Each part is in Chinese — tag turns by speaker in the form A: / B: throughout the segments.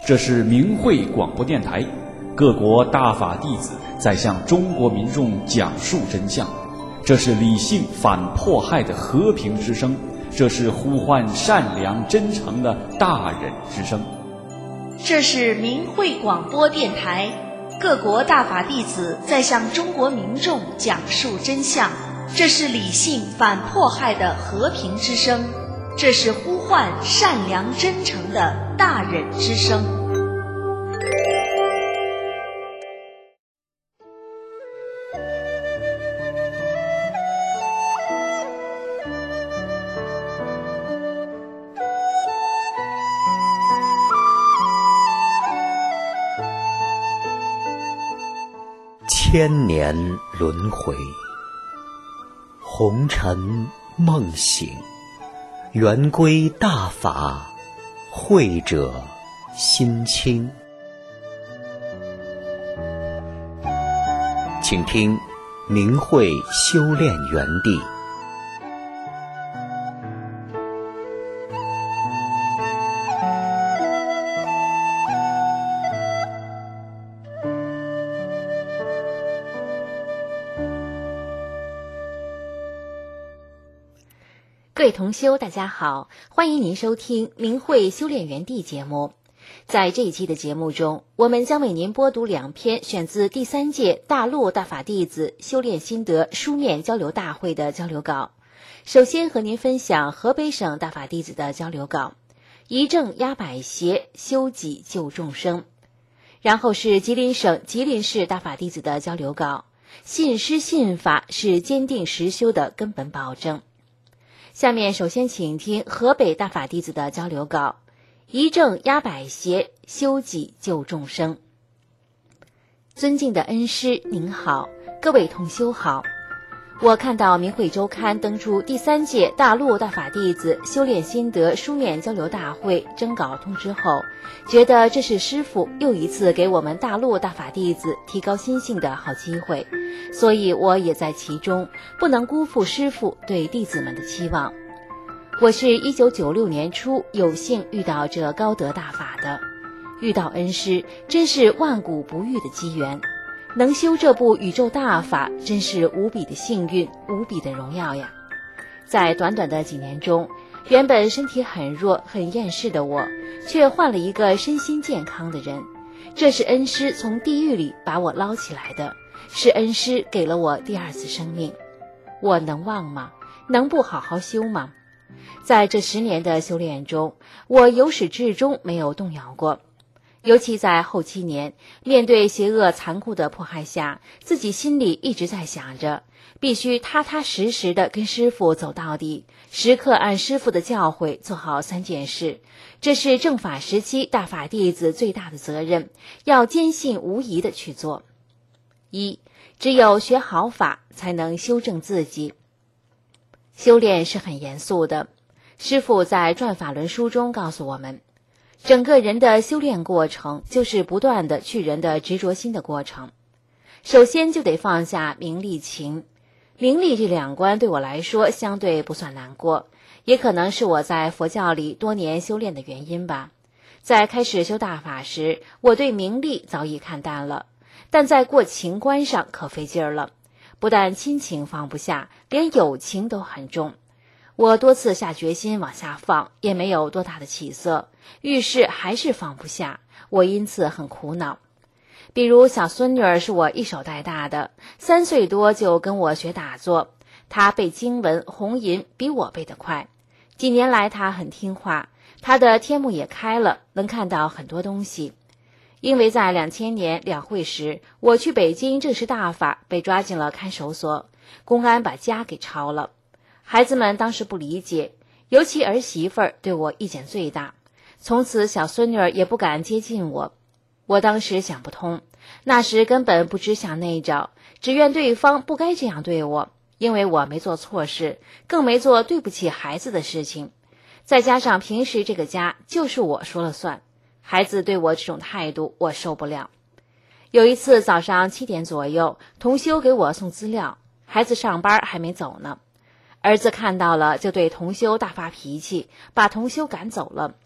A: 这是明慧广播电台，各国大法弟子在向中国民众讲述真相。这是理性反迫害的和平之声，这是呼唤善良真诚的大忍之声。
B: 这是明慧广播电台，各国大法弟子在向中国民众讲述真相。这是理性反迫害的和平之声，这是呼唤善良真诚的大忍之声。
C: 千年轮回，红尘梦醒，圆归大法，慧者心清。请听明慧修炼园地。
D: 各位同修大家好，欢迎您收听明慧修炼园地节目。在这一期的节目中，我们将为您播读2篇选自第3届大陆大法弟子修炼心得书面交流大会的交流稿。首先和您分享河北省大法弟子的交流稿，一正压百邪，修己救众生。然后是吉林省吉林市大法弟子的交流稿，信师信法是坚定实修的根本保证。下面首先请听河北大法弟子的交流稿，一正压百邪，修己救众生。尊敬的恩师您好，各位同修好。我看到明慧周刊登出第3届大陆大法弟子修炼心得书面交流大会征稿通知后，觉得这是师父又一次给我们大陆大法弟子提高心性的好机会，所以我也在其中，不能辜负师父对弟子们的期望。我是1996年初有幸遇到这高德大法的，遇到恩师真是万古不遇的机缘，能修这部宇宙大法真是无比的幸运，无比的荣耀呀。在短短的几年中，原本身体很弱很厌世的我，却换了一个身心健康的人。这是恩师从地狱里把我捞起来的，是恩师给了我第2次生命。我能忘吗？能不好好修吗？在这10年的修炼中，我由始至终没有动摇过。尤其在后7年，面对邪恶残酷的迫害下，自己心里一直在想着，必须踏踏实实的跟师父走到底，时刻按师父的教诲做好3件事。这是正法时期大法弟子最大的责任，要坚信无疑的去做。1，只有学好法，才能修正自己。修炼是很严肃的，师父在《转法轮》书中告诉我们，整个人的修炼过程就是不断的去人的执着心的过程。首先就得放下名利情，名利这2关对我来说相对不算难过，也可能是我在佛教里多年修炼的原因吧。在开始修大法时，我对名利早已看淡了，但在过情关上可费劲儿了，不但亲情放不下，连友情都很重。我多次下决心往下放，也没有多大的起色，遇事还是放不下，我因此很苦恼。比如小孙女儿是我一手带大的，3岁多就跟我学打坐，她背经文红银比我背得快。几年来她很听话，她的天目也开了，能看到很多东西。因为在2000年两会时，我去北京证实大法，被抓进了看守所，公安把家给抄了。孩子们当时不理解，尤其儿媳妇儿对我意见最大，从此小孙女儿也不敢接近我。我当时想不通，那时根本不知想那招，只怨对方不该这样对我，因为我没做错事，更没做对不起孩子的事情。再加上平时这个家就是我说了算，孩子对我这种态度我受不了。有一次早上7点左右，同修给我送资料，孩子上班还没走呢。儿子看到了就对同修大发脾气，把同修赶走了。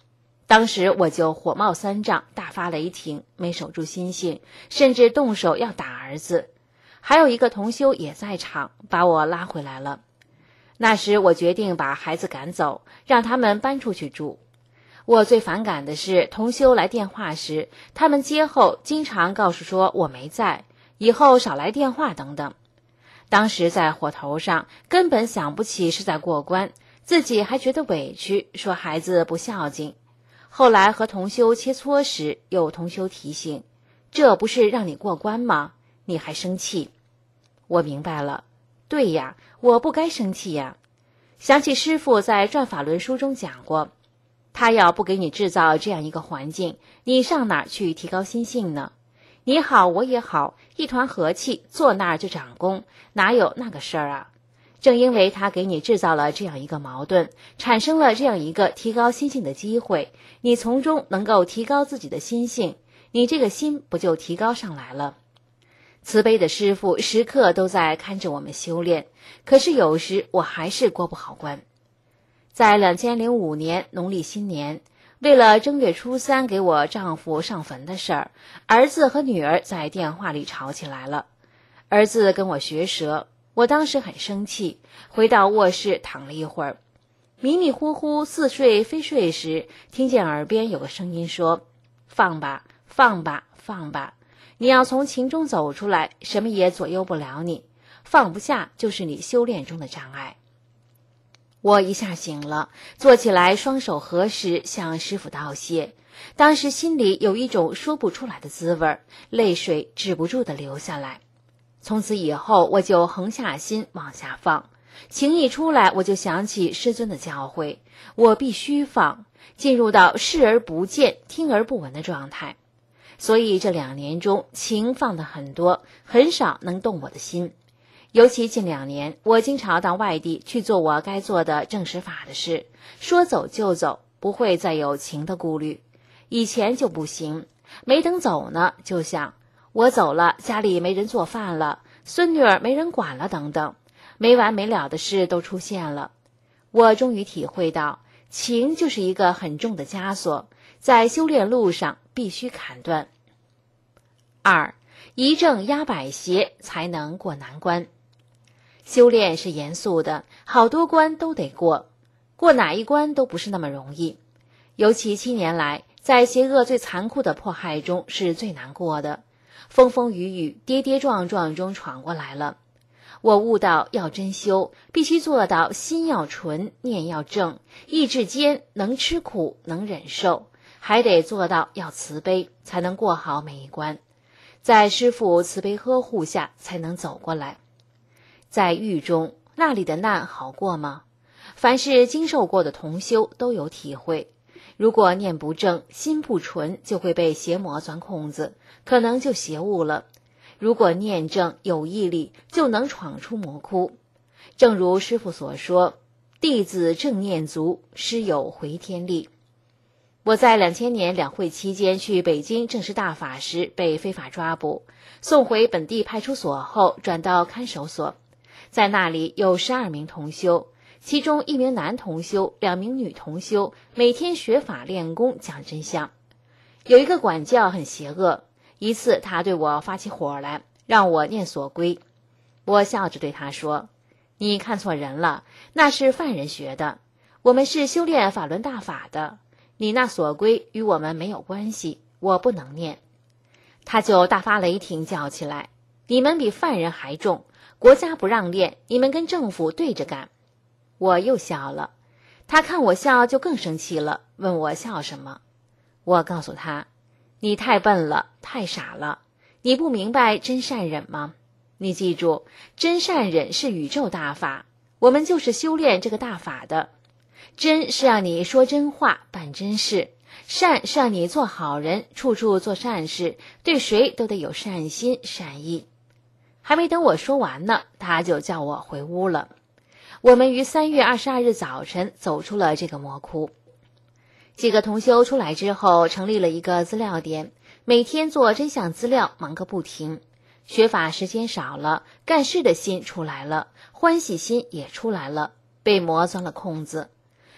D: 当时我就火冒三丈，大发雷霆，没守住心性，甚至动手要打儿子。还有一个同修也在场，把我拉回来了。那时我决定把孩子赶走，让他们搬出去住。我最反感的是同修来电话时，他们接后经常告诉说我没在，以后少来电话等等。当时在火头上，根本想不起是在过关，自己还觉得委屈，说孩子不孝敬。后来和同修切磋时，有同修提醒，这不是让你过关吗？你还生气？我明白了，对呀，我不该生气呀。想起师父在转法轮书中讲过，他要不给你制造这样一个环境，你上哪儿去提高心性呢？你好我也好，一团和气，坐那儿就长功，哪有那个事儿啊？正因为他给你制造了这样一个矛盾，产生了这样一个提高心性的机会，你从中能够提高自己的心性，你这个心不就提高上来了？慈悲的师父时刻都在看着我们修炼，可是有时我还是过不好关。在2005年农历新年，为了正月初3给我丈夫上坟的事儿，儿子和女儿在电话里吵起来了。儿子跟我学舌，我当时很生气，回到卧室躺了一会儿，迷迷糊糊似睡非睡时，听见耳边有个声音说：放吧，放吧，放吧，你要从情中走出来，什么也左右不了你，放不下就是你修炼中的障碍。我一下醒了，坐起来双手合十向师父道谢，当时心里有一种说不出来的滋味，泪水止不住地流下来。从此以后我就横下心往下放，情一出来我就想起师尊的教诲，我必须放，进入到视而不见听而不闻的状态。所以这2年中情放得很多，很少能动我的心。尤其近2年，我经常到外地去做我该做的正实法的事，说走就走，不会再有情的顾虑。以前就不行，没等走呢，就想我走了，家里没人做饭了，孙女儿没人管了等等，没完没了的事都出现了。我终于体会到，情就是一个很重的枷锁，在修炼路上必须砍断。2. 一正压百邪，才能过难关。修炼是严肃的，好多关都得过，过哪一关都不是那么容易。尤其7年来，在邪恶最残酷的迫害中是最难过的，风风雨雨跌跌撞撞中闯过来了。我悟到要真修，必须做到心要纯，念要正，意志坚，能吃苦，能忍受，还得做到要慈悲，才能过好每一关。在师父慈悲呵护下才能走过来。在狱中，那里的难好过吗？凡是经受过的同修都有体会，如果念不正，心不纯，就会被邪魔钻空子，可能就邪误了。如果念正，有毅力，就能闯出魔窟。正如师父所说，弟子正念足，师有回天力。我在2000年两会期间去北京正式大法时被非法抓捕，送回本地派出所后转到看守所，在那里有12名同修，其中1名男同修，2名女同修，每天学法练功讲真相。有一个管教很邪恶，一次他对我发起火来，让我念所归。我笑着对他说，你看错人了，那是犯人学的，我们是修炼法轮大法的，你那所归与我们没有关系，我不能念。他就大发雷霆叫起来，你们比犯人还重，国家不让练，你们跟政府对着干。我又笑了，他看我笑就更生气了，问我笑什么。我告诉他，你太笨了，太傻了，你不明白真善忍吗？你记住，真善忍是宇宙大法，我们就是修炼这个大法的。真是让你说真话，办真事；善是让你做好人，处处做善事，对谁都得有善心善意。还没等我说完呢，他就叫我回屋了。我们于3月22日早晨走出了这个魔窟。几个同修出来之后，成立了一个资料点，每天做真相资料，忙个不停。学法时间少了，干事的心出来了，欢喜心也出来了，被魔钻了空子。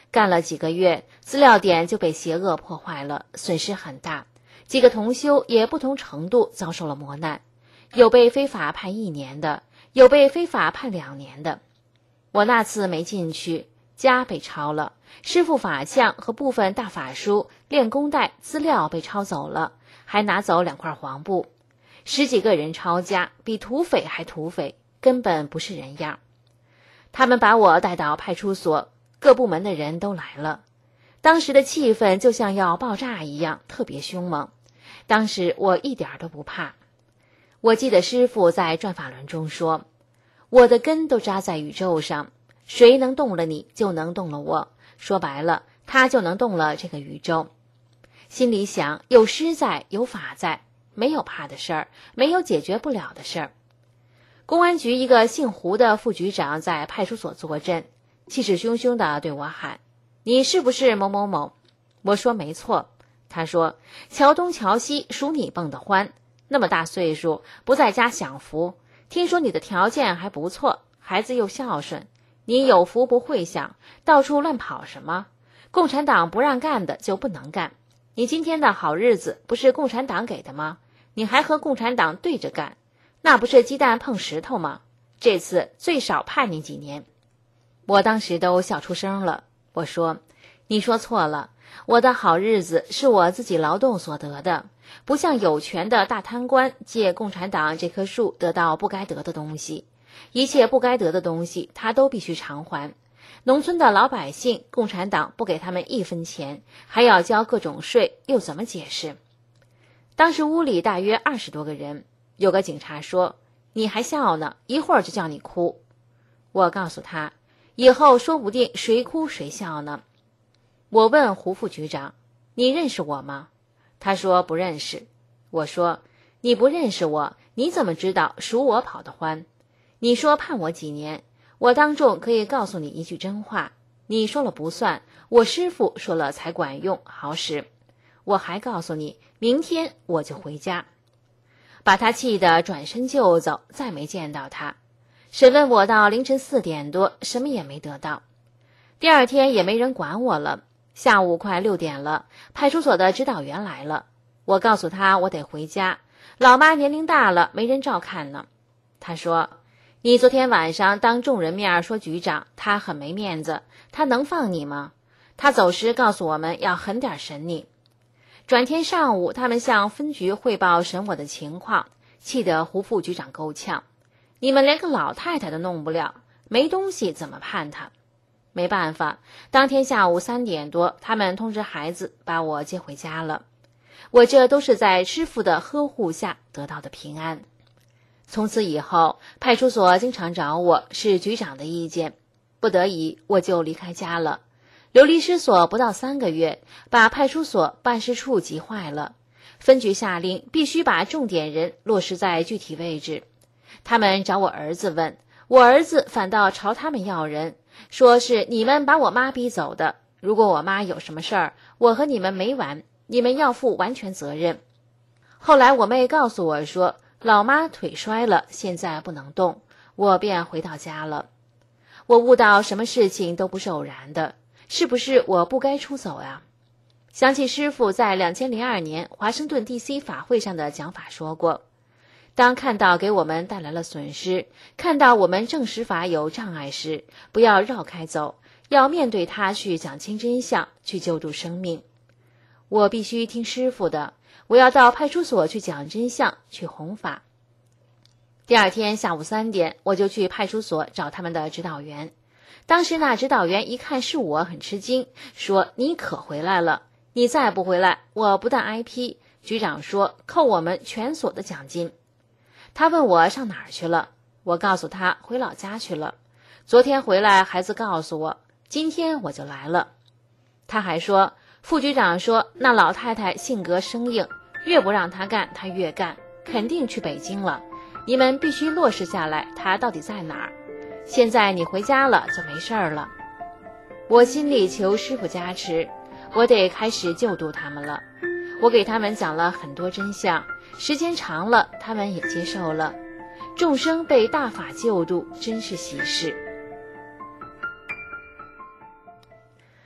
D: 干了几个月，资料点就被邪恶破坏了，损失很大。几个同修也不同程度遭受了磨难，有被非法判1年的，有被非法判2年的。我那次没进去，家被抄了，师父法像和部分大法书、练功带资料被抄走了，还拿走2块黄布。10几个人抄家，比土匪还土匪，根本不是人样。他们把我带到派出所，各部门的人都来了。当时的气氛就像要爆炸一样，特别凶猛。当时我一点都不怕。我记得师父在转法轮中说，我的根都扎在宇宙上，谁能动了你，就能动了我。说白了，他就能动了这个宇宙。心里想，有师在，有法在，没有怕的事儿，没有解决不了的事儿。公安局一个姓胡的副局长在派出所坐镇，气势汹汹地对我喊，你是不是某某某？我说没错。他说，桥东桥西数你蹦得欢，那么大岁数不在家享福，听说你的条件还不错，孩子又孝顺，你有福不会享，到处乱跑什么？共产党不让干的就不能干，你今天的好日子不是共产党给的吗？你还和共产党对着干，那不是鸡蛋碰石头吗？这次最少判你几年。我当时都笑出声了。我说，你说错了，我的好日子是我自己劳动所得的，不像有权的大贪官借共产党这棵树得到不该得的东西，一切不该得的东西他都必须偿还。农村的老百姓，共产党不给他们1分钱，还要交各种税，又怎么解释？当时屋里大约20多个人，有个警察说，你还笑呢，一会儿就叫你哭。我告诉他，以后说不定谁哭谁笑呢。我问胡副局长，你认识我吗？他说不认识。我说，你不认识我，你怎么知道属我跑得欢？你说判我几年，我当众可以告诉你一句真话，你说了不算，我师父说了才管用好使。我还告诉你，明天我就回家。把他气得转身就走，再没见到他。审问我到凌晨4点多，什么也没得到。第二天也没人管我了。下午快6点了，派出所的指导员来了。我告诉他我得回家，老妈年龄大了，没人照看呢。他说，你昨天晚上当众人面说局长，他很没面子，他能放你吗？他走时告诉我们要狠点审你。转天上午，他们向分局汇报审我的情况，气得胡副局长够呛。你们连个老太太都弄不了，没东西怎么判他？没办法，当天下午3点多，他们通知孩子把我接回家了。我这都是在师父的呵护下得到的平安。从此以后，派出所经常找我，是局长的意见，不得已我就离开家了。流离失所不到3个月，把派出所办事处急坏了。分局下令必须把重点人落实在具体位置。他们找我儿子问，我儿子反倒朝他们要人，说是你们把我妈逼走的，如果我妈有什么事儿，我和你们没完，你们要负完全责任。后来我妹告诉我说，老妈腿摔了，现在不能动，我便回到家了。我悟到什么事情都不是偶然的，是不是我不该出走呀？想起师父在2002年华盛顿 DC 法会上的讲法说过，当看到给我们带来了损失，看到我们证实法有障碍时，不要绕开走，要面对它去讲清真相，去救助生命。我必须听师父的，我要到派出所去讲真相，去弘法。第二天下午3点，我就去派出所找他们的指导员。当时那指导员一看是我，很吃惊，说，你可回来了，你再不回来，我不但挨批，局长说扣我们全所的奖金。他问我上哪儿去了，我告诉他回老家去了。昨天回来，孩子告诉我，今天我就来了。他还说，副局长说那老太太性格生硬，越不让她干她越干，肯定去北京了，你们必须落实下来她到底在哪儿。现在你回家了就没事儿了。我心里求师父加持，我得开始救度他们了。我给他们讲了很多真相，时间长了，他们也接受了。众生被大法救度，真是喜事。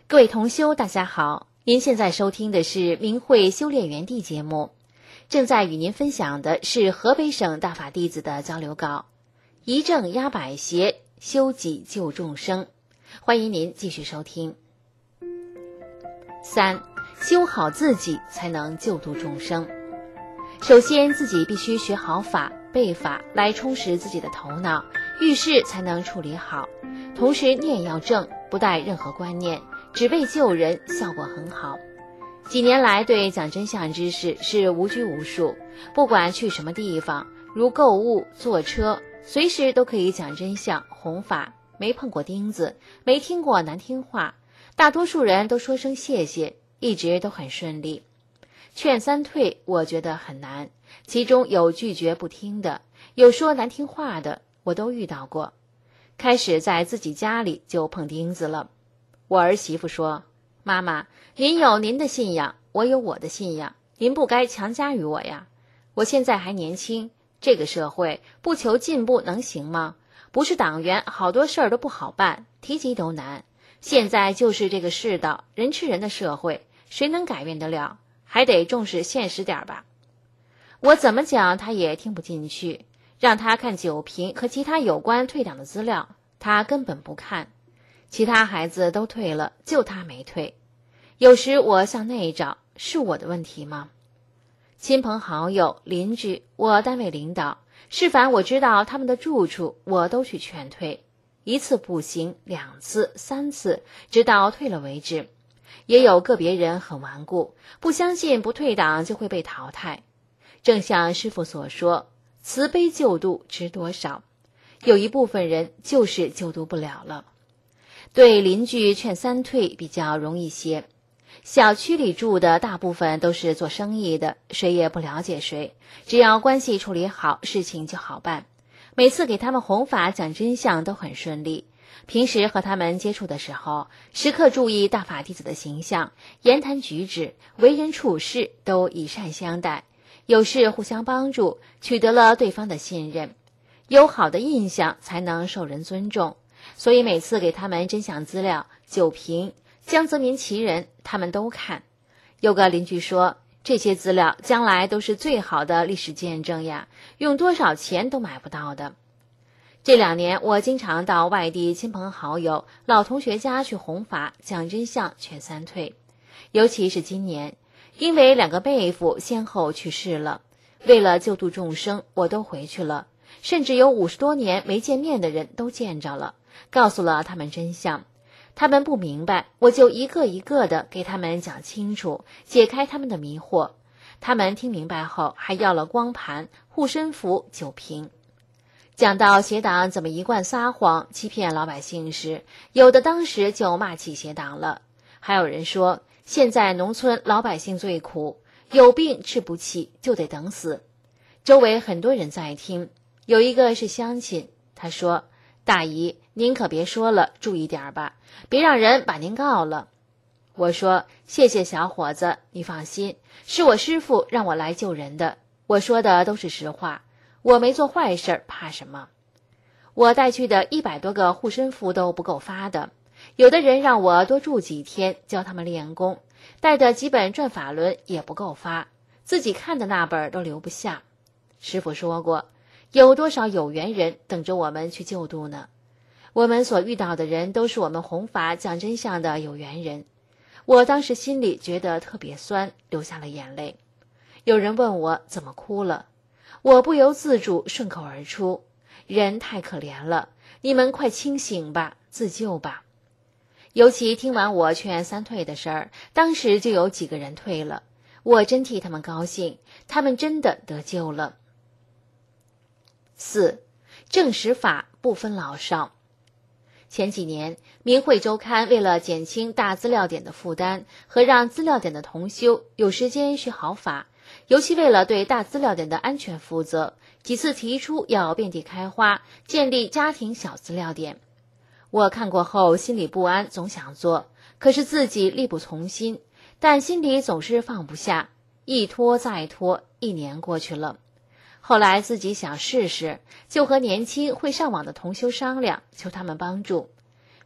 D: 各位同修大家好，您现在收听的是明慧修炼园地节目，正在与您分享的是河北省大法弟子的交流稿，一正压百邪，修己救众生。欢迎您继续收听。3. 修好自己才能救度众生。首先自己必须学好法背法来充实自己的头脑，遇事才能处理好，同时念要正，不带任何观念，只为救人，效果很好。几年来对讲真相知识是无拘无束，不管去什么地方，如购物、坐车，随时都可以讲真相弘法，没碰过钉子，没听过难听话，大多数人都说声谢谢，一直都很顺利。劝三退我觉得很难，其中有拒绝不听的，有说难听话的，我都遇到过。开始在自己家里就碰钉子了。我儿媳妇说，妈妈，您有您的信仰，我有我的信仰，您不该强加于我呀。我现在还年轻，这个社会不求进步能行吗？不是党员，好多事儿都不好办，提及都难。现在就是这个世道，人吃人的社会，谁能改变得了？还得重视现实点吧。我怎么讲他也听不进去，让他看酒瓶和其他有关退党的资料，他根本不看。其他孩子都退了，就他没退。有时我向内找，是我的问题吗？亲朋好友、邻居，我单位领导，是凡我知道他们的住处，我都去劝退。一次不行，2次、3次，直到退了为止。也有个别人很顽固，不相信不退党就会被淘汰。正像师父所说，慈悲救度值多少？有一部分人就是救度不了了。对邻居劝三退比较容易些。小区里住的大部分都是做生意的，谁也不了解谁，只要关系处理好，事情就好办。每次给他们弘法讲真相都很顺利。平时和他们接触的时候，时刻注意大法弟子的形象，言谈举止、为人处事都以善相待，有事互相帮助，取得了对方的信任。有好的印象才能受人尊重，所以每次给他们真相资料、酒瓶、江泽民奇人，他们都看。有个邻居说，这些资料将来都是最好的历史见证呀，用多少钱都买不到的。这2年我经常到外地亲朋好友、老同学家去弘法讲真相劝三退。尤其是今年，因为2个辈父先后去世了，为了救度众生，我都回去了，甚至有50多年没见面的人都见着了，告诉了他们真相。他们不明白，我就一个一个的给他们讲清楚，解开他们的迷惑。他们听明白后还要了光盘、护身符、酒瓶。讲到邪党怎么一贯撒谎欺骗老百姓时，有的当时就骂起邪党了。还有人说，现在农村老百姓最苦，有病治不起就得等死。周围很多人在听，有一个是乡亲，他说，大姨，您可别说了，注意点吧，别让人把您告了。我说，谢谢小伙子，你放心，是我师父让我来救人的，我说的都是实话，我没做坏事，怕什么？我带去的100多个护身符都不够发的，有的人让我多住几天，教他们练功，带的几本转法轮也不够发，自己看的那本都留不下。师父说过，有多少有缘人等着我们去救度呢？我们所遇到的人都是我们弘法讲真相的有缘人。我当时心里觉得特别酸，流下了眼泪。有人问我怎么哭了，我不由自主顺口而出，人太可怜了，你们快清醒吧，自救吧。尤其听完我劝三退的事儿，当时就有几个人退了，我真替他们高兴，他们真的得救了。4. 正实法不分老少。前几年，明慧周刊为了减轻大资料点的负担和让资料点的同修有时间学好法，尤其为了对大资料点的安全负责，几次提出要遍地开花，建立家庭小资料点。我看过后心里不安，总想做，可是自己力不从心，但心里总是放不下，一拖再拖，1年过去了。后来自己想试试，就和年轻会上网的同修商量，求他们帮助。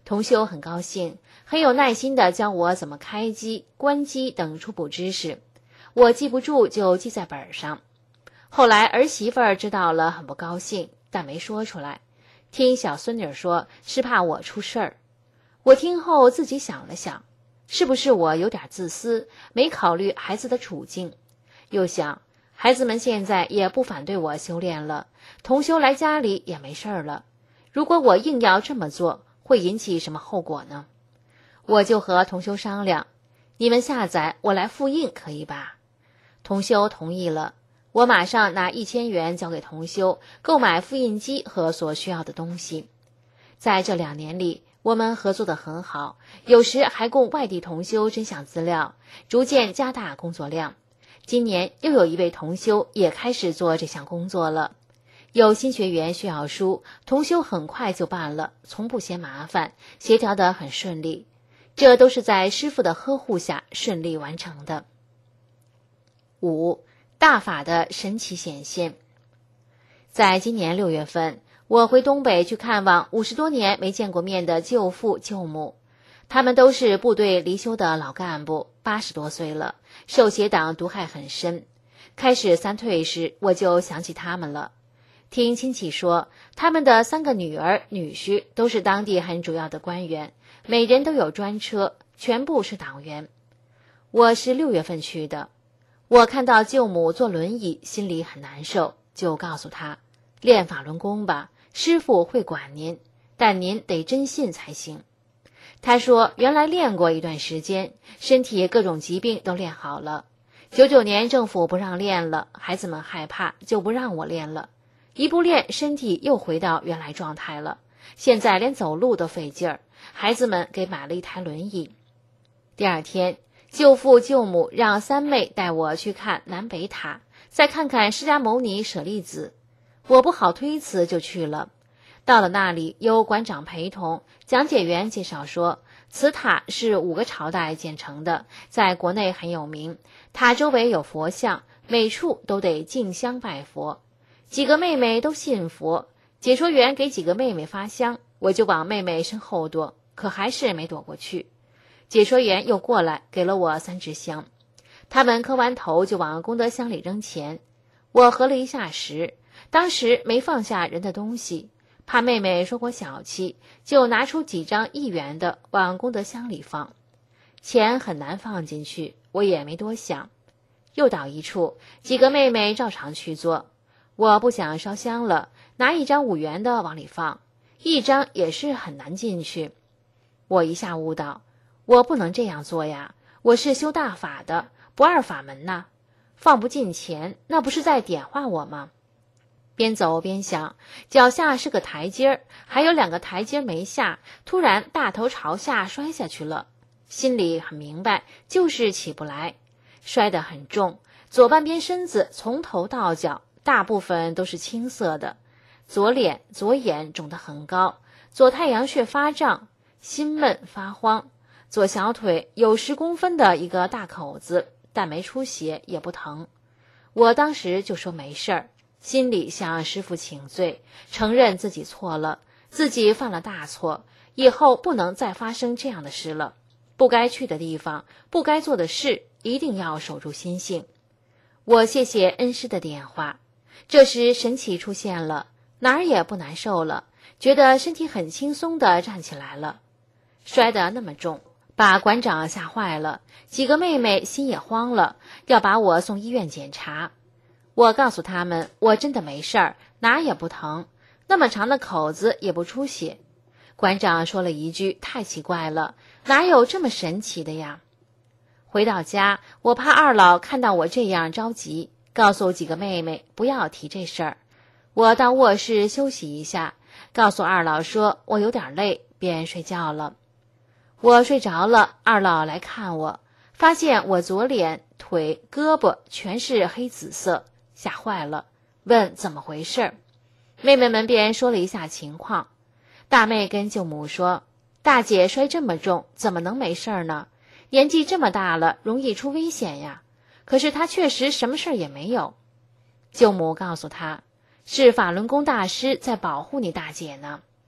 D: 同修很高兴，很有耐心地教我怎么开机、关机等初步知识。我记不住就记在本上。后来儿媳妇儿知道了，很不高兴，但没说出来。听小孙女说，是怕我出事儿。我听后自己想了想，是不是我有点自私，没考虑孩子的处境？又想，孩子们现在也不反对我修炼了，同修来家里也没事儿了。如果我硬要这么做，会引起什么后果呢？我就和同修商量，你们下载，我来复印可以吧？同修同意了。我马上拿1000元交给同修，购买复印机和所需要的东西。在这2年里，我们合作得很好，有时还供外地同修真相资料，逐渐加大工作量。今年又有一位同修也开始做这项工作了。有新学员需要书，同修很快就办了，从不嫌麻烦，协调得很顺利。这都是在师父的呵护下顺利完成的。5. 大法的神奇显现。在今年6月份，我回东北去看望50多年没见过面的舅父舅母，他们都是部队离休的老干部，80多岁了，受邪党毒害很深。开始3退时，我就想起他们了。听亲戚说，他们的3个女儿女婿都是当地很主要的官员，每人都有专车，全部是党员。我是6月份去的，我看到舅母坐轮椅，心里很难受，就告诉她，练法轮功吧，师父会管您，但您得真信才行。她说原来练过一段时间，身体各种疾病都练好了。99年政府不让练了，孩子们害怕，就不让我练了。一不练，身体又回到原来状态了，现在连走路都费劲儿，孩子们给买了一台轮椅。第2天，舅父舅母让3妹带我去看南北塔，再看看释迦牟尼舍利子。我不好推辞，就去了。到了那里，有馆长陪同，讲解员介绍说，此塔是5个朝代建成的，在国内很有名，塔周围有佛像，每处都得敬香拜佛。几个妹妹都信佛，解说员给几个妹妹发香，我就往妹妹身后躲，可还是没躲过去。解说员又过来给了我3支香，他们磕完头就往功德箱里扔钱。我合了一下时，当时没放下人的东西，怕妹妹说我小气，就拿出几张1元的往功德箱里放。钱很难放进去，我也没多想。又到一处，几个妹妹照常去做。我不想烧香了，拿1张5元的往里放，1张也是很难进去。我一下悟到，我不能这样做呀，我是修大法的，不二法门呐，放不进钱，那不是在点化我吗？边走边想，脚下是个台阶，还有2个台阶没下，突然大头朝下摔下去了。心里很明白，就是起不来，摔得很重，左半边身子从头到脚大部分都是青色的，左脸左眼肿得很高，左太阳穴发胀，心闷发慌，左小腿有10公分的一个大口子，但没出血也不疼。我当时就说没事儿，心里向师父请罪，承认自己错了，自己犯了大错，以后不能再发生这样的事了，不该去的地方，不该做的事，一定要守住心性。我谢谢恩师的点化。这时神奇出现了，哪儿也不难受了，觉得身体很轻松地站起来了。摔得那么重，把馆长吓坏了，几个妹妹心也慌了，要把我送医院检查。我告诉他们，我真的没事儿，哪儿也不疼，那么长的口子也不出血。馆长说了一句，太奇怪了，哪有这么神奇的呀？回到家，我怕二老看到我这样着急，告诉几个妹妹不要提这事儿。我到卧室休息一下，告诉二老说我有点累，便睡觉了。我睡着了，二老来看我，发现我左脸、腿、胳膊全是黑紫色，吓坏了，问怎么回事。妹妹们便说了一下情况。大妹跟舅母说，大姐摔这么重，怎么能没事呢？年纪这么大了，容易出危险呀。可是她确实什么事也没有。舅母告诉她，是法轮功大师在保护你大姐呢。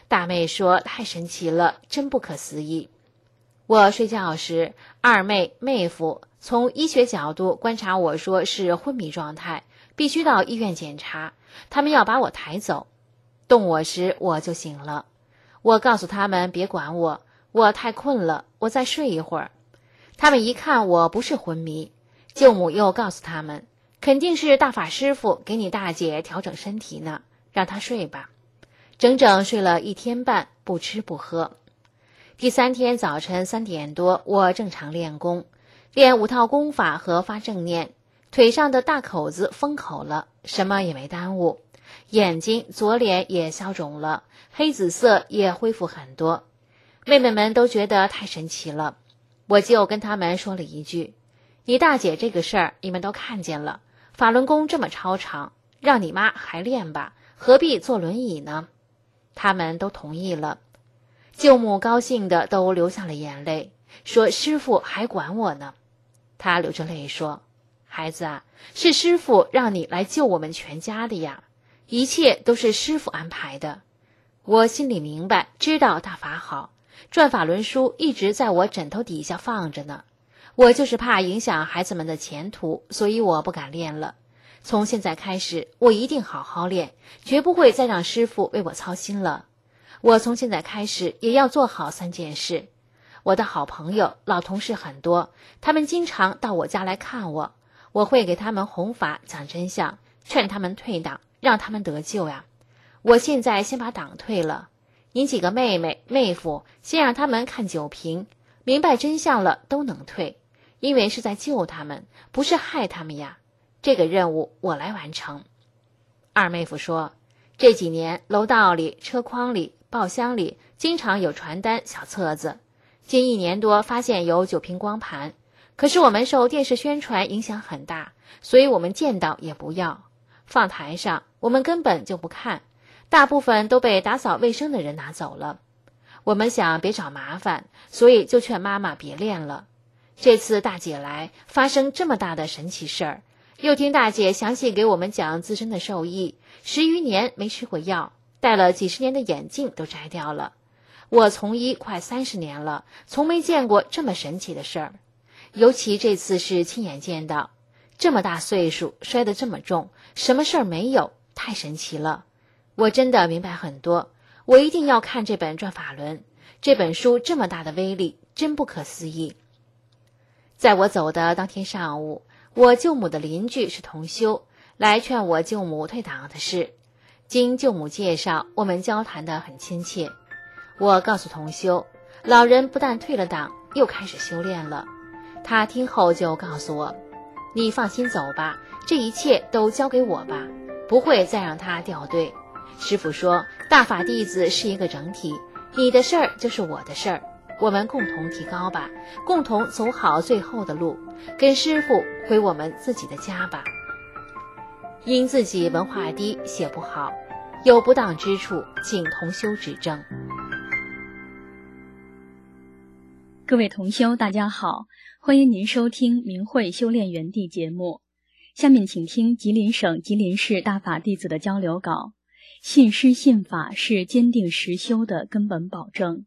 D: 大妹说太神奇了，真不可思议。我睡觉时，二妹、妹夫从医学角度观察我说是昏迷状态，必须到医院检查，他们要把我抬走。动我时我就醒了，我告诉他们别管我，我太困了，我再睡一会儿。他们一看我不是昏迷，舅母又告诉他们，肯定是大法师傅给你大姐调整身体呢，让她睡吧。整整睡了1天半，不吃不喝。第3天早晨3点多，我正常练功，练5套功法和发正念，腿上的大口子封口了，什么也没耽误，眼睛左脸也消肿了，黑紫色也恢复很多。妹妹们都觉得太神奇了，我就跟他们说了一句，你大姐这个事儿你们都看见了，法轮功这么超常，让你妈还练吧，何必坐轮椅呢？他们都同意了。舅母高兴的都流下了眼泪，说师父还管我呢。她流着泪说，孩子啊，是师父让你来救我们全家的呀，一切都是师父安排的。我心里明白，知道大法好，转法轮书一直在我枕头底下放着呢，我就是怕影响孩子们的前途，所以我不敢练了。从现在开始，我一定好好练，绝不会再让师父为我操心了。我从现在开始也要做好3件事。我的好朋友、老同事很多，他们经常到我家来看我，我会给他们弘法讲真相，劝他们退党，让他们得救呀。我现在先把党退了，您几个妹妹、妹夫先让他们看酒瓶，明白真相了都能退，因为是在救他们，不是害他们呀。这个任务我来完成。二妹夫说，这几年楼道里、车筐里、报箱里经常有传单、小册子，近1年多发现有酒瓶光盘，可是我们受电视宣传影响很大，所以我们见到也不要，放台上我们根本就不看，大部分都被打扫卫生的人拿走了。我们想别找麻烦，所以就劝妈妈别练了。这次大姐来，发生这么大的神奇事儿，又听大姐详细给我们讲自身的受益，10余年没吃过药，戴了几十年的眼镜都摘掉了。我从医快30年了，从没见过这么神奇的事儿，尤其这次是亲眼见到，这么大岁数摔得这么重，什么事儿没有，太神奇了。我真的明白很多，我一定要看这本《转法轮》，这本书这么大的威力，真不可思议。在我走的当天上午，我舅母的邻居是同修，来劝我舅母退党的事。经舅母介绍，我们交谈得很亲切。我告诉同修，老人不但退了党，又开始修炼了。他听后就告诉我，你放心走吧，这一切都交给我吧，不会再让他掉队。师父说，大法弟子是一个整体，你的事儿就是我的事儿，我们共同提高吧，共同走好最后的路，跟师父回我们自己的家吧。因自己文化低，写不好，有不当之处，请同修指正。
E: 各位同修，大家好，欢迎您收听明慧修炼园地节目。下面请听吉林省吉林市大法弟子的交流稿。信师信法是坚定实修的根本保证。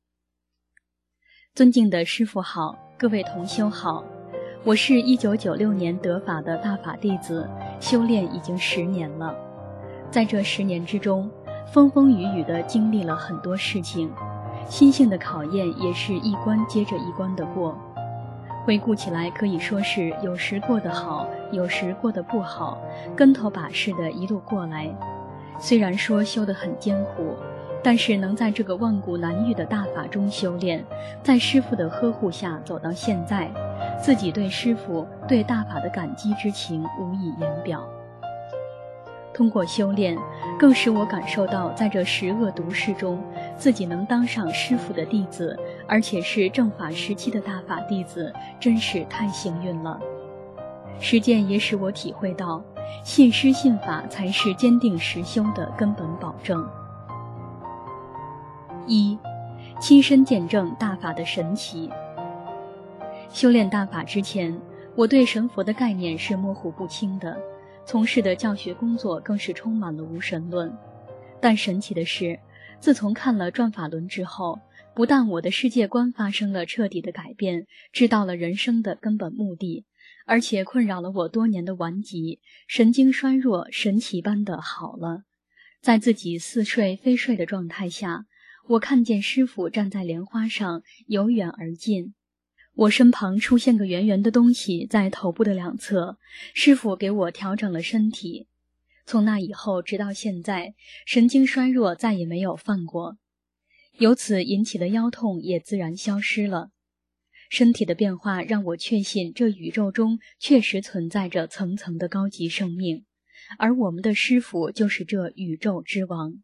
E: 尊敬的师父好，各位同修好，我是1996年得法的大法弟子，修炼已经10年了。在这10年之中，风风雨雨地经历了很多事情，心性的考验也是一关接着一关的过。回顾起来，可以说是有时过得好，有时过得不好，跟头把式的一路过来。虽然说修得很艰苦，但是能在这个万古难遇的大法中修炼，在师父的呵护下走到现在，自己对师父、对大法的感激之情无以言表。通过修炼，更使我感受到在这10恶毒世中，自己能当上师父的弟子，而且是正法时期的大法弟子，真是太幸运了。实践也使我体会到，信师信法才是坚定实修的根本保证。1. 亲身见证大法的神奇。修炼大法之前，我对神佛的概念是模糊不清的，从事的教学工作更是充满了无神论。但神奇的是， 自从看了转法轮之后，不但我的世界观发生了彻底的改变，知道了人生的根本目的，而且困扰了我多年的顽疾神经衰弱神奇般的好了。在自己似睡非睡的状态下，我看见师父站在莲花上由远而近，我身旁出现个圆圆的东西在头部的两侧，师父给我调整了身体。从那以后直到现在，神经衰弱再也没有犯过，由此引起的腰痛也自然消失了。身体的变化让我确信这宇宙中确实存在着层层的高级生命，而我们的师父就是这宇宙之王。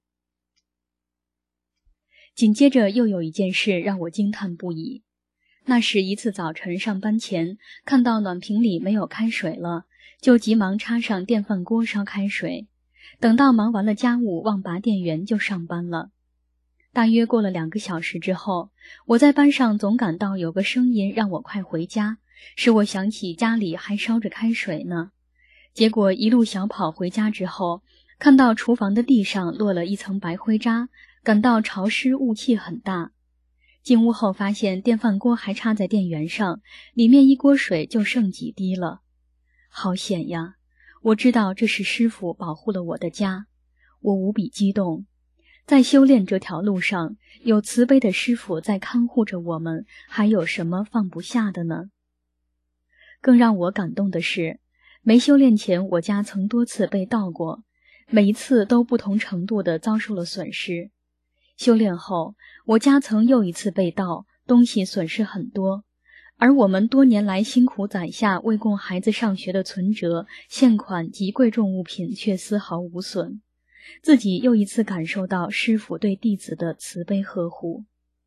E: 紧接着又有一件事让我惊叹不已，那是一次早晨上班前，看到暖瓶里没有开水了，就急忙插上电饭锅烧开水，等到忙完了家务忘拔电源就上班了。大约过了2个小时之后，我在班上总感到有个声音让我快回家，使我想起家里还烧着开水呢。结果一路小跑回家之后，看到厨房的地上落了一层白灰渣，感到潮湿雾气很大。进屋后发现电饭锅还插在电源上，里面一锅水就剩几滴了。好险呀！我知道这是师父保护了我的家，我无比激动。在修炼这条路上，有慈悲的师父在看护着我们，还有什么放不下的呢？更让我感动的是，没修炼前我家曾多次被盗过，每一次都不同程度地遭受了损失。修炼后，我家曾又一次被盗，东西损失很多，而我们多年来辛苦攒下为供孩子上学的存折、现款及贵重物品却丝毫无损。自己又一次感受到师父对弟子的慈悲呵护。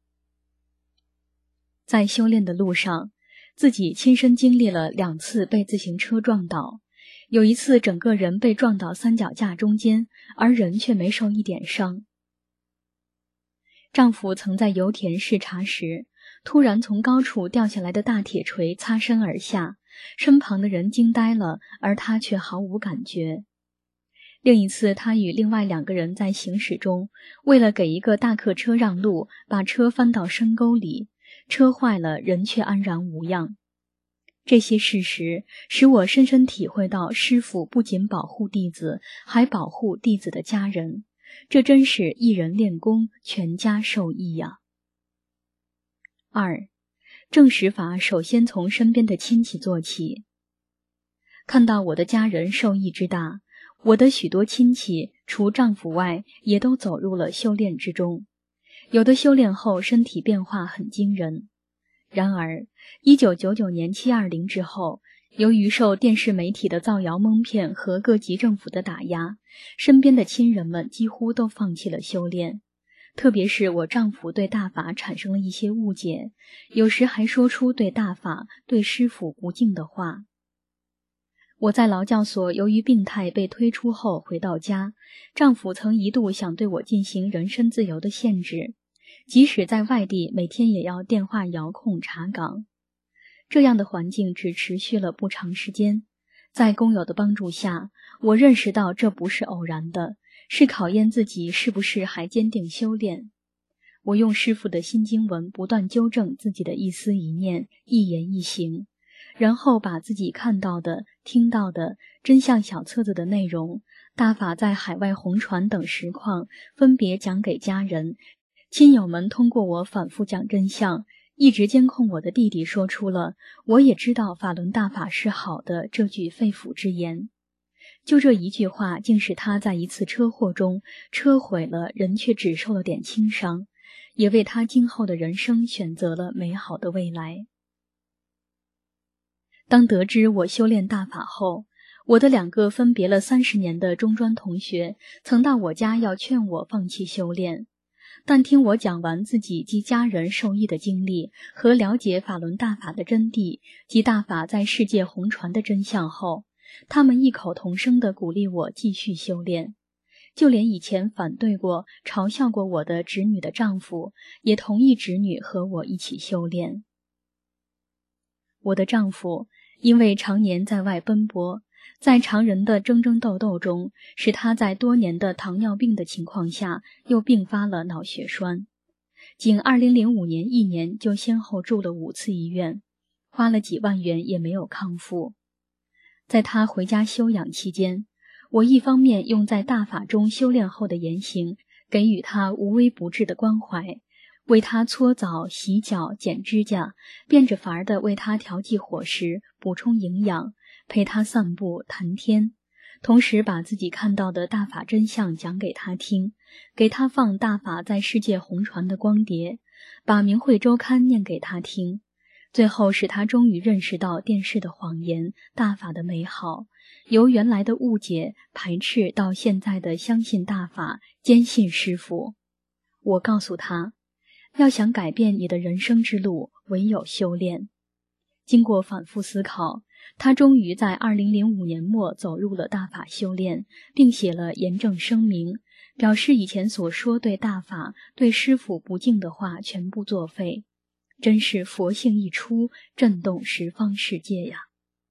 E: 在修炼的路上，自己亲身经历了2次被自行车撞倒，有一次整个人被撞到三脚架中间，而人却没受一点伤。丈夫曾在油田视察时，突然从高处掉下来的大铁锤擦身而下，身旁的人惊呆了，而他却毫无感觉。另一次，他与另外2个人在行驶中，为了给一个大客车让路，把车翻到深沟里，车坏了，人却安然无恙。这些事实使我深深体会到，师父不仅保护弟子，还保护弟子的家人，这真是一人练功，全家受益呀。2. 正实法首先从身边的亲戚做起。看到我的家人受益之大，我的许多亲戚除丈夫外，也都走入了修炼之中。有的修炼后身体变化很惊人。然而1999年720之后，由于受电视媒体的造谣蒙骗和各级政府的打压，身边的亲人们几乎都放弃了修炼。特别是我丈夫对大法产生了一些误解，有时还说出对大法、对师父不敬的话。我在劳教所由于病态被推出后回到家，丈夫曾一度想对我进行人身自由的限制，即使在外地每天也要电话遥控查岗。这样的环境只持续了不长时间，在工友的帮助下，我认识到这不是偶然的，是考验自己是不是还坚定修炼。我用师父的心经文不断纠正自己的一思一念、一言一行，然后把自己看到的、听到的真相小册子的内容、大法在海外红传等实况分别讲给家人、亲友们。通过我反复讲真相，一直监控我的弟弟说出了我也知道法轮大法是好的这句肺腑之言。就这一句话，竟使他在一次车祸中车毁了，人却只受了点轻伤，也为他今后的人生选择了美好的未来。当得知我修炼大法后，我的2个分别了30年的中专同学曾到我家要劝我放弃修炼，但听我讲完自己及家人受益的经历和了解法轮大法的真谛及大法在世界红传的真相后，他们异口同声地鼓励我继续修炼。就连以前反对过、嘲笑过我的侄女的丈夫，也同意侄女和我一起修炼。我的丈夫因为常年在外奔波，在常人的争争斗斗中，使他在多年的糖尿病的情况下又并发了脑血栓。仅2005年1年就先后住了5次医院，花了几万元也没有康复。在他回家休养期间，我一方面用在大法中修炼后的言行，给予他无微不至的关怀，为他搓澡、洗脚、剪指甲，变着法儿地为他调剂伙食，补充营养，陪他散步谈天，同时把自己看到的大法真相讲给他听，给他放大法在世界红传的光碟，把明慧周刊念给他听，最后使他终于认识到电视的谎言，大法的美好，由原来的误解排斥到现在的相信大法，坚信师父。我告诉他，要想改变你的人生之路，唯有修炼。经过反复思考，他终于在2005年末走入了大法修炼，并写了严正声明，表示以前所说对大法、对师父不敬的话全部作废。真是佛性一出，震动十方世界呀！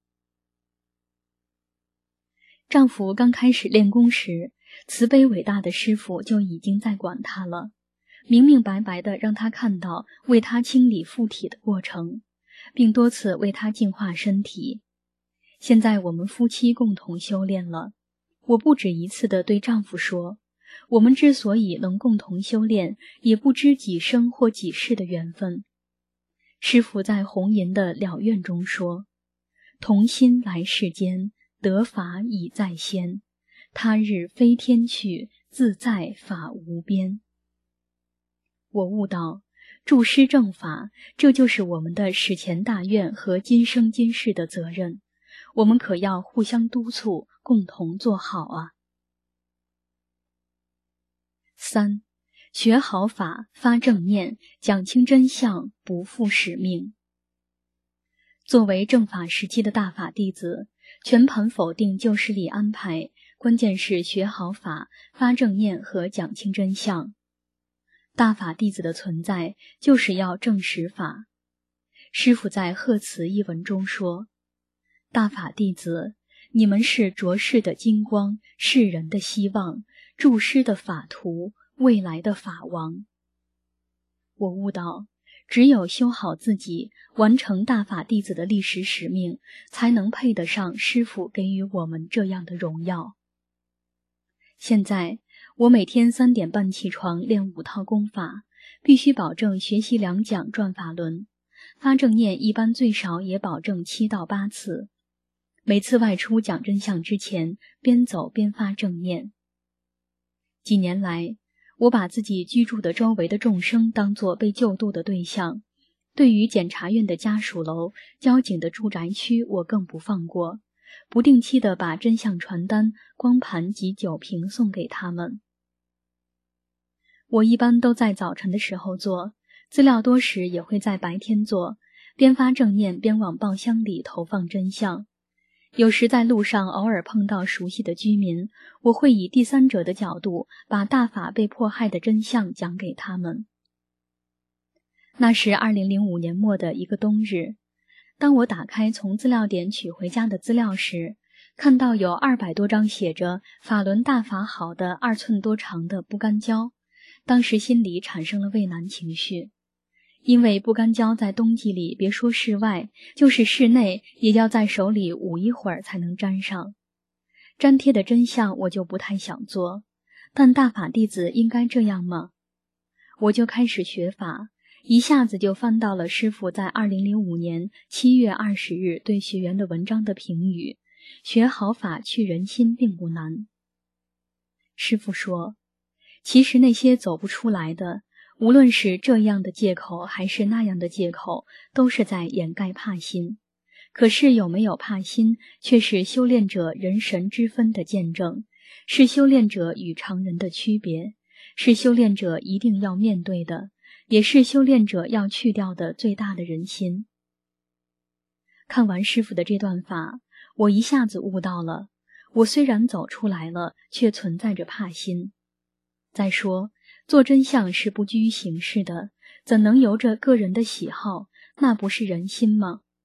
E: 丈夫刚开始练功时，慈悲伟大的师父就已经在管他了，明明白白地让他看到为他清理附体的过程，并多次为他净化身体。现在我们夫妻共同修炼了，我不止一次地对丈夫说，我们之所以能共同修炼，也不知几生或几世的缘分。师父在红岩的了愿中说，同心来世间，得法已在先，他日飞天去，自在法无边。我悟到，助师正法，这就是我们的史前大愿和今生今世的责任，我们可要互相督促，共同做好啊。3. 学好法，发正念，讲清真相，不负使命。作为正法时期的大法弟子，全盘否定旧势力安排，关键是学好法，发正念和讲清真相。大法弟子的存在，就是要证实法。师父在贺词一文中说，大法弟子，你们是浊世的金光，世人的希望，助师的法图，未来的法王。我悟到，只有修好自己，完成大法弟子的历史使命，才能配得上师父给予我们这样的荣耀。现在我每天3点半起床练5套功法，必须保证学习2讲转法轮，发正念一般最少也保证7到8次。每次外出讲真相之前，边走边发正念。几年来，我把自己居住的周围的众生当作被救度的对象，对于检察院的家属楼、交警的住宅区，我更不放过，不定期地把真相传单、光盘及酒瓶送给他们。我一般都在早晨的时候做，资料多时也会在白天做，边发正念边往报箱里投放真相。有时在路上偶尔碰到熟悉的居民，我会以第三者的角度把大法被迫害的真相讲给他们。那是2005年末的一个冬日，当我打开从资料点取回家的资料时，看到有200多张写着法轮大法好的2寸多长的不干胶，当时心里产生了畏难情绪。因为不干胶在冬季里，别说室外，就是室内也要在手里捂一会儿才能粘上。粘贴的真相我就不太想做，但大法弟子应该这样吗？我就开始学法，一下子就翻到了师父在2005年7月20日对学员的文章的评语，学好法去人心并不难。师父说，其实那些走不出来的，无论是这样的借口还是那样的借口，都是在掩盖怕心。可是有没有怕心，却是修炼者人神之分的见证，是修炼者与常人的区别，是修炼者一定要面对的，也是修炼者要去掉的最大的人心。看完师父的这段法，我一下子悟到了，我虽然走出来了，却存在着怕心。再说，做真相是不拘形式的，怎能由着个人的喜好？那不是人心吗？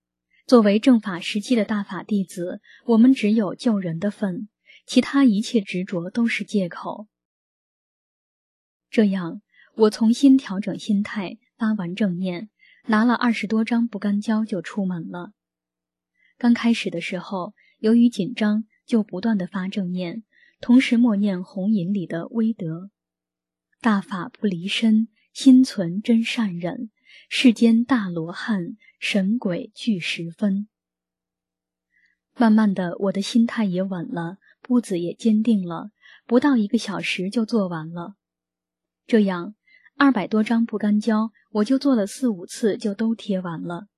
E: 作为正法时期的大法弟子，我们只有救人的份，其他一切执着都是借口。这样，我重新调整心态，发完正念，拿了20多张不干胶就出门了。刚开始的时候，由于紧张，就不断地发正念，同时默念红引里的威德：大法不离身，心存真善忍，世间大罗汉，神鬼俱十分。慢慢的，我的心态也稳了，步子也坚定了，不到1个小时就做完了。这样200多张不干胶，我就做了4、5次就都贴完了。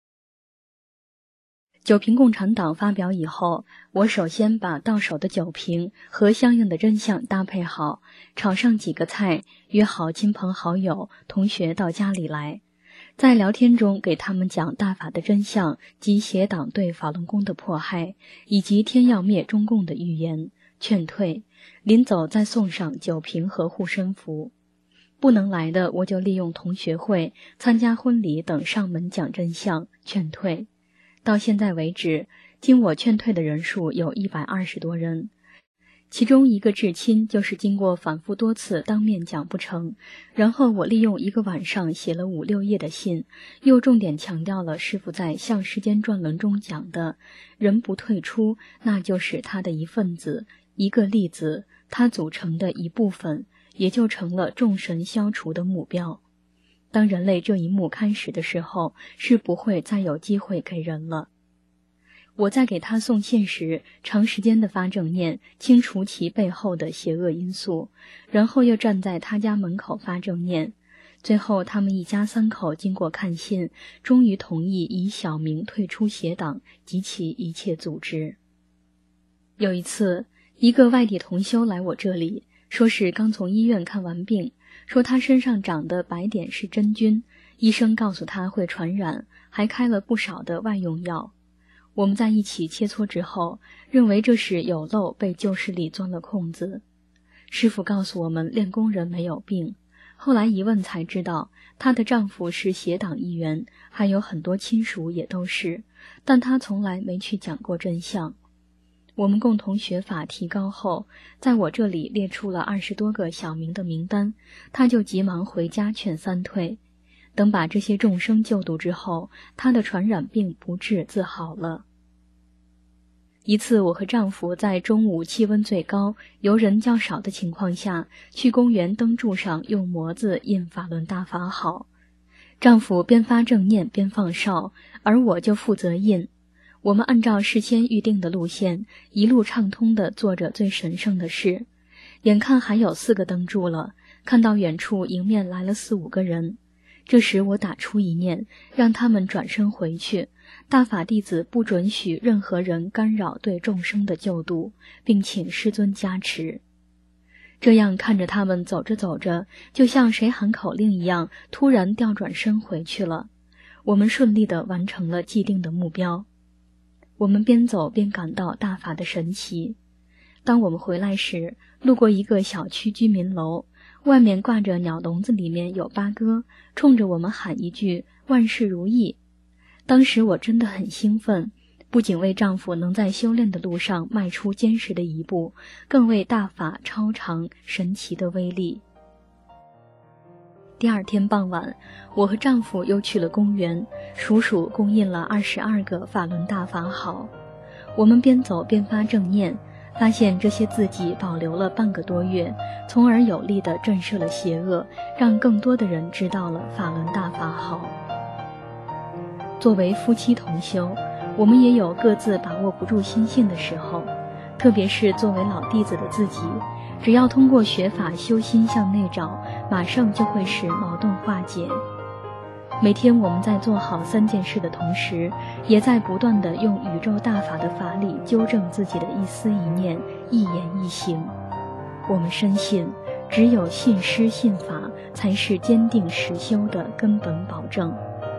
E: 酒瓶共产党发表以后，我首先把到手的酒瓶和相应的真相搭配好，炒上几个菜，约好亲朋好友、同学到家里来，在聊天中给他们讲大法的真相及邪党对法轮功的迫害，以及天要灭中共的预言，劝退。临走再送上酒瓶和护身符。不能来的，我就利用同学会、参加婚礼等上门讲真相，劝退。到现在为止，经我劝退的人数有120多人，其中一个至亲就是经过反复多次当面讲不成，然后我利用1个晚上写了5、6页的信，又重点强调了师父在《向世间转轮》中讲的，人不退出，那就是他的一份子，一个粒子，它组成的一部分，也就成了众神消除的目标。当人类这一幕开始的时候，是不会再有机会给人了。我在给他送信时，长时间的发正念，清除其背后的邪恶因素，然后又站在他家门口发正念。最后他们一家3口经过看信，终于同意以小名退出邪党及其一切组织。有一次，一个外地同修来我这里，说是刚从医院看完病，说他身上长的白点是真菌，医生告诉他会传染，还开了不少的外用药。我们在一起切磋之后，认为这是有漏被旧势力钻了空子。师父告诉我们练功人没有病，后来一问才知道，她的丈夫是邪党一员，还有很多亲属也都是，但她从来没去讲过真相。我们共同学法提高后，在我这里列出了20多个小名的名单，他就急忙回家劝3退。等把这些众生救度之后，他的传染病不治自好了。一次，我和丈夫在中午气温最高、游人较少的情况下，去公园灯柱上用模子印法轮大法好。丈夫边发正念边放哨，而我就负责印。我们按照事先预定的路线，一路畅通地做着最神圣的事。眼看还有4个灯柱了，看到远处迎面来了4、5个人。这时我打出一念，让他们转身回去，大法弟子不准许任何人干扰对众生的救度，并请师尊加持。这样看着他们走着走着，就像谁喊口令一样，突然调转身回去了。我们顺利地完成了既定的目标。我们边走边感到大法的神奇。当我们回来时，路过一个小区居民楼，外面挂着鸟笼子，里面有八哥，冲着我们喊一句万事如意。当时我真的很兴奋，不仅为丈夫能在修炼的路上迈出坚实的一步，更为大法超常神奇的威力。第2天傍晚，我和丈夫又去了公园，数共印了22个法轮大法好。我们边走边发正念，发现这些字迹保留了半个多月，从而有力地震慑了邪恶，让更多的人知道了法轮大法好。作为夫妻同修，我们也有各自把握不住心性的时候，特别是作为老弟子的自己，只要通过学法修心向内找，马上就会使矛盾化解。每天我们在做好3件事的同时，也在不断地用宇宙大法的法理纠正自己的一思一念、一言一行。我们深信，只有信师信法，才是坚定实修的根本保证。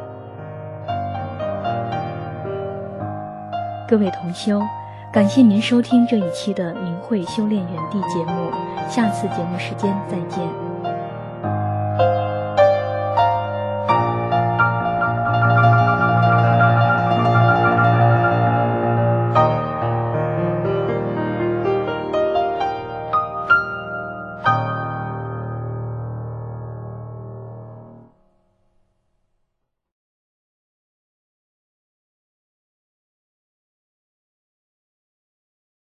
E: 各位同修，感谢您收听这一期的明慧修炼园地节目，下次节目时间再见。